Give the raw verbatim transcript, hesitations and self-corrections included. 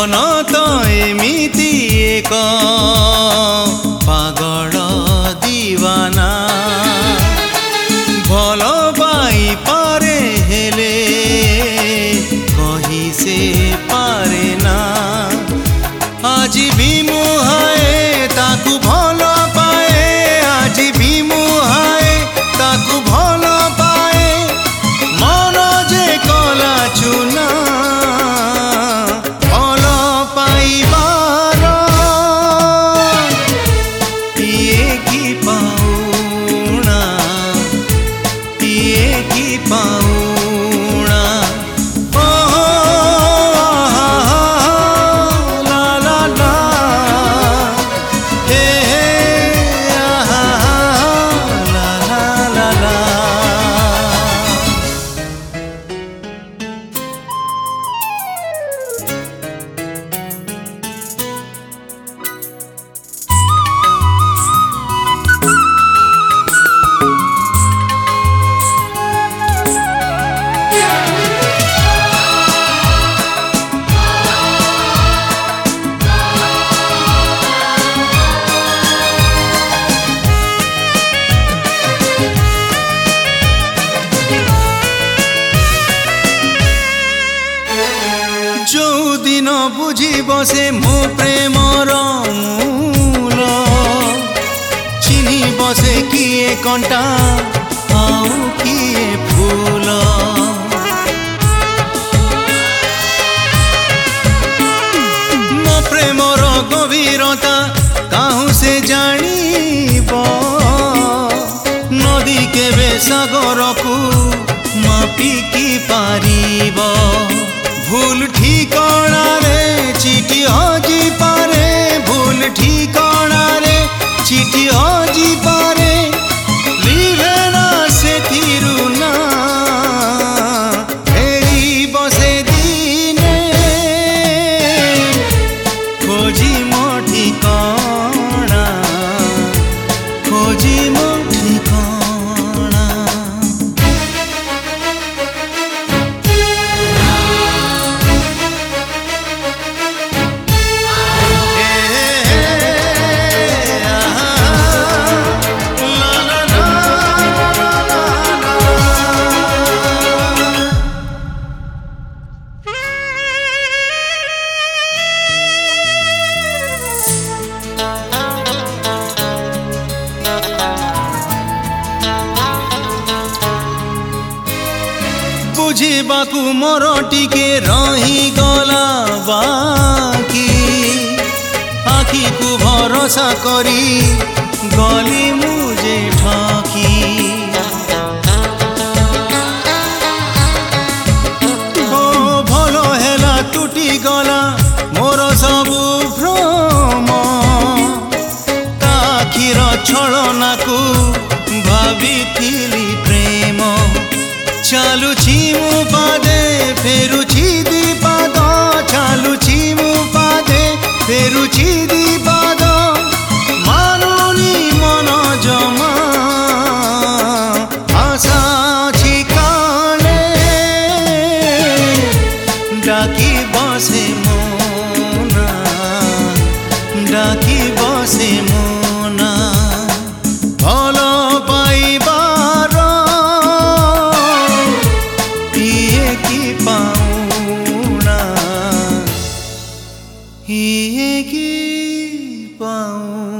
जीवन तो एमिति एक पागल दीवाना भल पाई पारे हेले कही से पारे ना आज भी मुहाए ताकू भल पाए आज भी मुहाए ताकू भल पाए मन जे कला चुना भल पाइबार ये की पाउना ये की पाउना जो दिन बुझिब से मो प्रेमर मूल चिन्हिब से किए कंटा आउ किए फूल मो प्रेमर गभीरता काहू से जानिब नदी केबे सागर को मापिकी पारिब भूल ठिकाना रे चिठी हजी पारे भूल ठिकाना रे चिठी हजी पारे लिभे ना से थिरुना फेरी बसे दिने खोजी मो ठिकाना खोजी मो ठिकाना बुझिबाकू मोर टिके रही गला बाकी आखि को भरोसा करी गली मुझे ठाकी ओ भलो हेला टूटी गला मोर सबू भ्रम ताखिर छलना को भाविथिली प्रेम चालुची मु पादे फेरुची दी पाद चालुची मु पादे फेरुची दी पाद मानुनी मन जमा आशा छिकाने डाकी बसे मोना डाकी बसे मोना भल पाइबार की पाउना ये की पाउना।